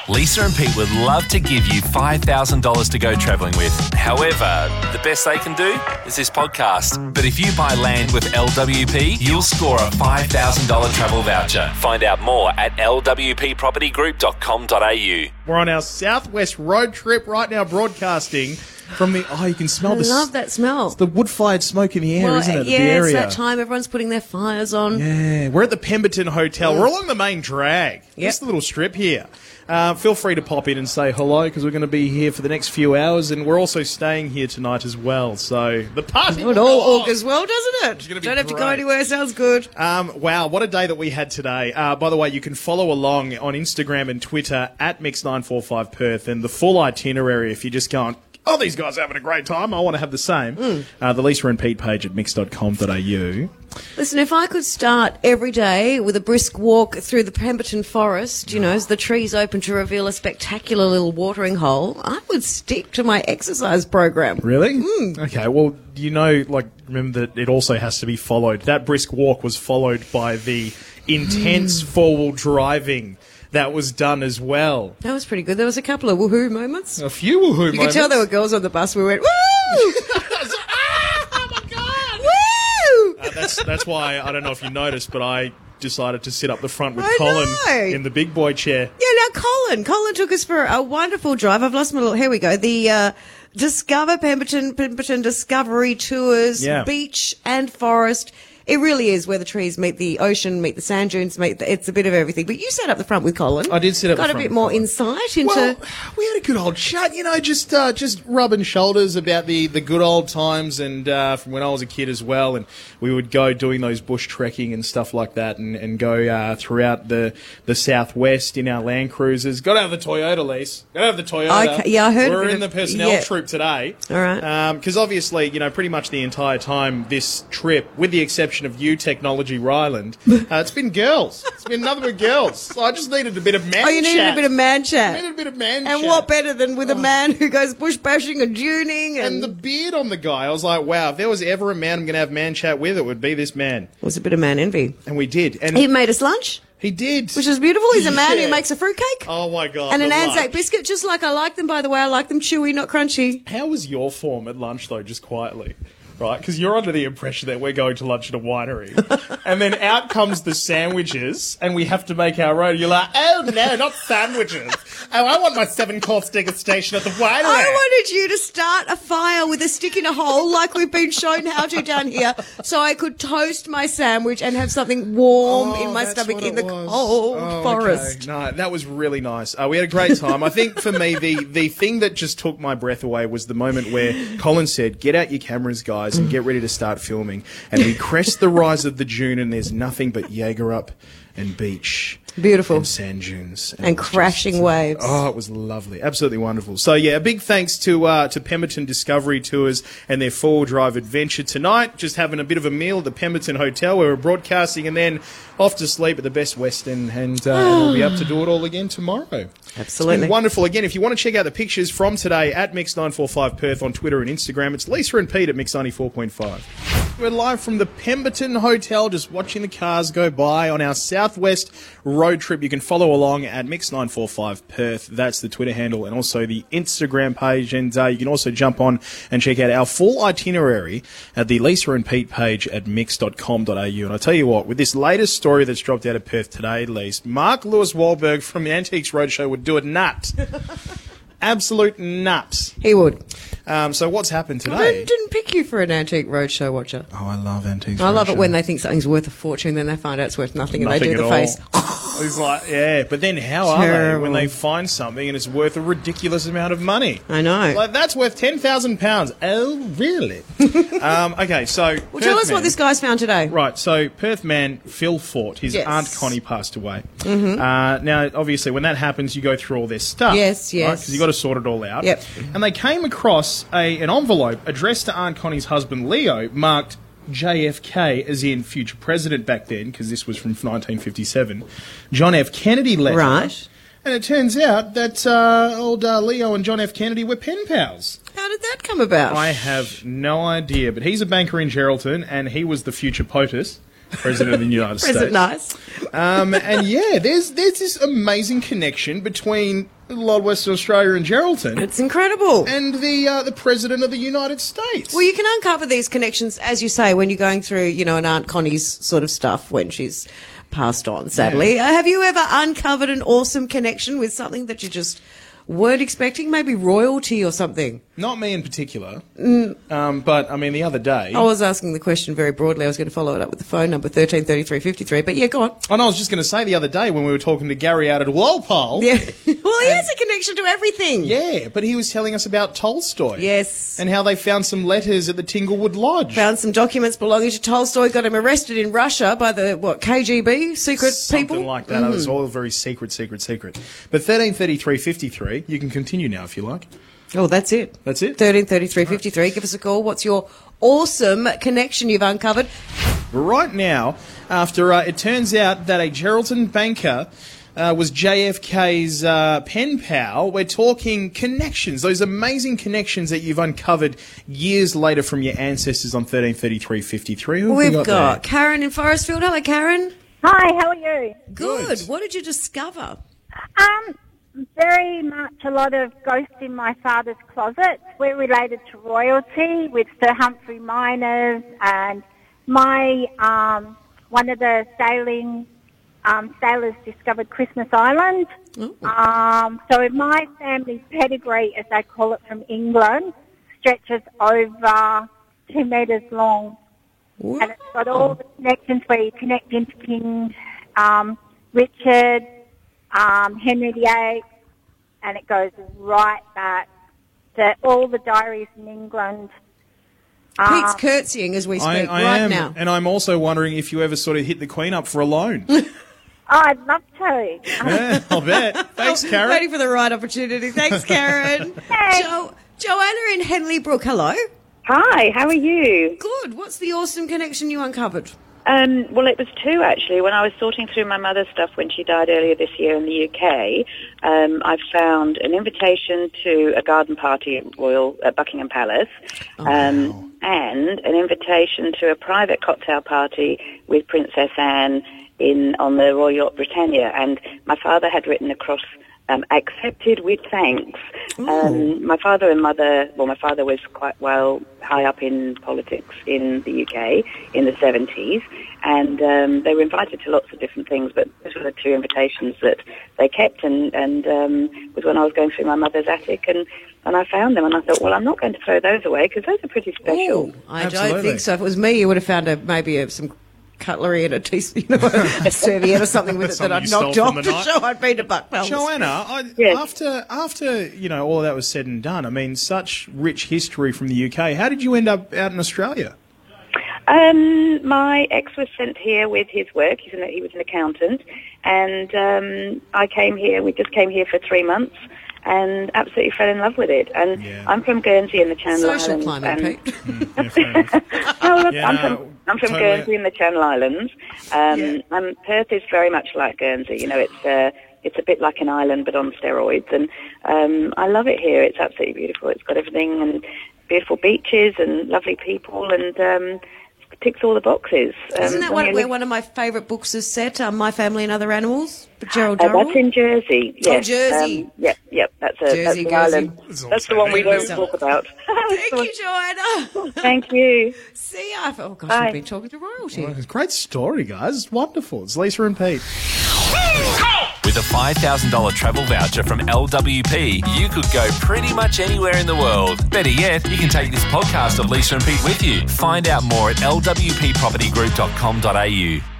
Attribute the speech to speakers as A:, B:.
A: Lisa and Pete would love to give you $5,000 to go travelling with. However, the best they can do is this podcast. But if you buy land with LWP, you'll score a $5,000 travel voucher. Find out more at lwppropertygroup.com.au.
B: We're on our southwest road trip right now, broadcasting from the... Oh, you can smell
C: I love that smell.
B: It's the wood-fired smoke in the air, isn't it?
C: Yeah,
B: the area.
C: it's that time. Everyone's putting their fires on.
B: Yeah, we're at the Pemberton Hotel. We're along the main drag. Just a little strip here. Feel free to pop in and say hello because we're going to be here for the next few hours, and we're also staying here tonight as well. So the party
C: It all augurs well, doesn't it?
B: gonna be
C: Don't have to go
B: great.
C: anywhere. Sounds good.
B: Wow, what a day that we had today. By the way, you can follow along on Instagram and Twitter at Mix945Perth, and the full itinerary if you're just going, oh, these guys are having a great time, I want to have the same. The Lisa and Pete page at mix.com.au.
C: Listen, if I could start every day with a brisk walk through the Pemberton Forest, you know, as the trees open to reveal a spectacular little watering hole, I would stick to my exercise program.
B: Really? Okay, well, remember that it also has to be followed. That brisk walk was followed by the intense four-wheel driving that was done as well.
C: That was pretty good. There was a couple of woohoo moments.
B: A few woohoo moments.
C: You could tell there were girls on the bus. We went, woo!
B: Oh, my God!
C: Woo!
B: That's why, I don't know if you noticed, but I decided to sit up the front with
C: I
B: Colin
C: know.
B: in the big boy chair.
C: Yeah, now Colin took us for a wonderful drive. I've lost my little, here we go. The Discover Pemberton Discovery Tours,
B: Yeah.
C: beach and forest. It really is where the trees meet the ocean, meet the sand dunes, it's a bit of everything. But you sat up the front with Colin.
B: I did sit up the
C: Got
B: front
C: a bit
B: with
C: more
B: Colin.
C: insight into...
B: Well, we had a good old chat, just rubbing shoulders about the good old times and from when I was a kid as well. And we would go doing those bush trekking and stuff like that and go throughout the southwest in our Land Cruisers. Got to have the Toyota, Lise. Got to have the Toyota.
C: Okay, yeah, I heard
B: We're
C: of it.
B: in the personnel troop today.
C: All right.
B: Because obviously, pretty much the entire time this trip, with the exception of you, Technology Ryland, it's been girls. It's been nothing but girls. So I just needed a bit of man chat.
C: Oh, you needed a bit of man chat.
B: I needed a bit of man chat.
C: And what better than with a man who goes bush bashing and duning
B: And the beard on the guy, I was like, wow, if there was ever a man I'm going to have man chat with, it would be this man.
C: It was a bit of man envy.
B: And we did. And
C: He made us lunch,
B: he did.
C: which is beautiful. He's a man
B: Yeah.
C: who makes a fruitcake.
B: Oh, my God.
C: And an
B: the
C: Anzac
B: lunch.
C: biscuit, just like I like them, by the way. I like them chewy, not crunchy.
B: How was your form at lunch, though, just quietly? Right, because you're under the impression that we're going to lunch at a winery. And then out comes the sandwiches, and we have to make our own. You're like, oh, no, not sandwiches. Oh, I want my 7-course degustation at the winery.
C: I wanted you to start a fire with a stick in a hole like we've been shown how to down here so I could toast my sandwich and have something warm in my
B: that's
C: stomach
B: what
C: in the
B: it was.
C: cold forest.
B: Okay. No, that was really nice. We had a great time. I think for me, the thing that just took my breath away was the moment where Colin said, get out your cameras, guys, and get ready to start filming. And we crest the rise of the dune and there's nothing but Jaeger and beach.
C: Beautiful.
B: And sand dunes.
C: And
B: it was
C: crashing waves.
B: Oh, it was lovely. Absolutely wonderful. So, yeah, a big thanks to Pemberton Discovery Tours and their four-wheel drive adventure tonight. Just having a bit of a meal at the Pemberton Hotel where we're broadcasting and then off to sleep at the Best Western and we'll be up to do it all again tomorrow.
C: Absolutely.
B: It's been wonderful. Again, if you want to check out the pictures from today at Mix945Perth on Twitter and Instagram, it's Lisa and Pete at Mix94.5. We're live from the Pemberton Hotel, just watching the cars go by on our southwest road trip. You can follow along at Mix945Perth. That's the Twitter handle and also the Instagram page. And you can also jump on and check out our full itinerary at the Lisa and Pete page at mix.com.au. And I tell you what, with this latest story that's dropped out of Perth today, at least, Mark Lewis Wahlberg from the Antiques Roadshow would do it nuts. Absolute nuts.
C: He would.
B: So what's happened
C: I
B: today?
C: didn't pick you for an Antique Roadshow watcher.
B: Oh, I love Antiques
C: I love it
B: Roadshow.
C: when they think something's worth a fortune, then they find out it's worth nothing, and
B: Nothing
C: they do
B: at
C: the face.
B: all. It's like, yeah, but then how are they
C: Terrible.
B: when they find something and it's worth a ridiculous amount of money?
C: I know.
B: Like, that's worth £10,000. Oh, really? Okay, so...
C: Well, tell
B: Perth
C: us what
B: man-
C: this guy's found today.
B: Right, so Perth man Phil Fort, his
C: Yes.
B: Aunt Connie passed away. Now, obviously, when that happens, you go through all their stuff.
C: Yes, yes.
B: Because you've got to sort it all out.
C: Yep.
B: And they came across an envelope addressed to Aunt Connie's husband, Leo, marked JFK, as in future president back then, because this was from 1957. John F. Kennedy letter.
C: Right.
B: And it turns out that old Leo and John F. Kennedy were pen pals.
C: How did that come about?
B: I have no idea, but he's a banker in Geraldton, and he was the future POTUS. President of the United States.
C: Isn't it nice?
B: And yeah, there's this amazing connection between a lot of Western Australia and Geraldton
C: It's incredible.
B: and the President of the United States.
C: Well, you can uncover these connections, as you say, when you're going through, an Aunt Connie's sort of stuff when she's passed on, sadly.
B: Yeah.
C: Have you ever uncovered an awesome connection with something that you just weren't expecting? Maybe royalty or something?
B: Not me in particular, but I mean the other day.
C: I was asking the question very broadly. I was going to follow it up with the phone number 133353. But yeah, go on.
B: And I was just going to say the other day when we were talking to Gary out at Walpole.
C: Yeah. Well, he has a connection to everything.
B: Yeah, but he was telling us about Tolstoy.
C: Yes.
B: And how they found some letters at the Tinglewood Lodge.
C: Found some documents belonging to Tolstoy, got him arrested in Russia by the, KGB, secret
B: Something
C: people?
B: like that. It was all very secret. But 133353, you can continue now if you like.
C: Oh, that's it.
B: That's it?
C: 133353. Give us a call. What's your awesome connection you've uncovered?
B: Right now, after it turns out that a Geraldton banker was JFK's pen pal, we're talking connections, those amazing connections that you've uncovered years later from your ancestors on 133353. Who have we
C: We've got
B: there?
C: Karen in Forestfield. Hello, Karen.
D: Hi, how are you?
C: Good. What did you discover?
D: Very much a lot of ghosts in my father's closet. We're related to royalty with Sir Humphrey Miners, and my one of the sailors discovered Christmas Island. So my family's pedigree, as they call it, from England, stretches over 2 metres long.
C: What?
D: And it's got all the connections where you connect into King Richard, Henry VIII, and it goes right back to all the diaries in England.
C: Pete's curtsying as we speak
B: I
C: right
B: am,
C: now.
B: and I'm also wondering if you ever sort of hit the Queen up for a loan.
D: I'd love to.
B: Yeah, I'll bet. Thanks, Karen.
C: Waiting for the right opportunity. Thanks, Karen. Joanna in Henley Brook. Hello.
E: Hi, how are you?
C: Good. What's the awesome connection you uncovered?
E: Well, it was two, actually. When I was sorting through my mother's stuff when she died earlier this year in the UK, I found an invitation to a garden party at Buckingham Palace, and an invitation to a private cocktail party with Princess Anne on the Royal Yacht Britannia. And my father had written across, accepted with thanks. My father and mother, my father was quite high up in politics in the UK in the 70s, and they were invited to lots of different things, but those were the two invitations that they kept, and was when I was going through my mother's attic, and I found them, and I thought, well, I'm not going to throw those away, because those are pretty special.
C: Ooh, I
B: Absolutely.
C: don't think so. If it was me, you would have found maybe some cutlery and a teaspoon, a serviette or something with it that I'd knocked off to show I'd been to Buck Palace.
B: Joanna,
E: Yes.
B: after all that was said and done, I mean, such rich history from the UK. How did you end up out in Australia?
E: My ex was sent here with his work. He was an accountant, and I came here. We just came here for 3 months, and absolutely fell in love with it. And I'm from Guernsey in the Channel
C: Social
E: Islands.
C: climate, Pete.
B: Yeah, fair enough.
E: I'm from
B: totally.
E: Guernsey in the Channel Islands. And Perth is very much like Guernsey. It's a bit like an island but on steroids, and I love it here. It's absolutely beautiful. It's got everything, and beautiful beaches and lovely people, and ticks all the boxes.
C: Isn't that where one of my favourite books is set, My Family and Other Animals, by Gerald Durrell?
E: That's in Jersey. Yes.
C: Jersey.
E: Yep. That's
C: Jersey,
E: the
C: Guernsey.
E: island. That's the one we don't
C: Guernsey.
E: talk about.
C: Thank you, Joanna.
E: Thank you.
C: See ya. Oh, gosh,
E: Bye.
C: we've been talking to royalty.
B: Well, it's a great story, guys. It's wonderful. It's Lisa and Pete.
A: With a $5,000 travel voucher from LWP, you could go pretty much anywhere in the world. Better yet, you can take this podcast of Lisa and Pete with you. Find out more at lwppropertygroup.com.au.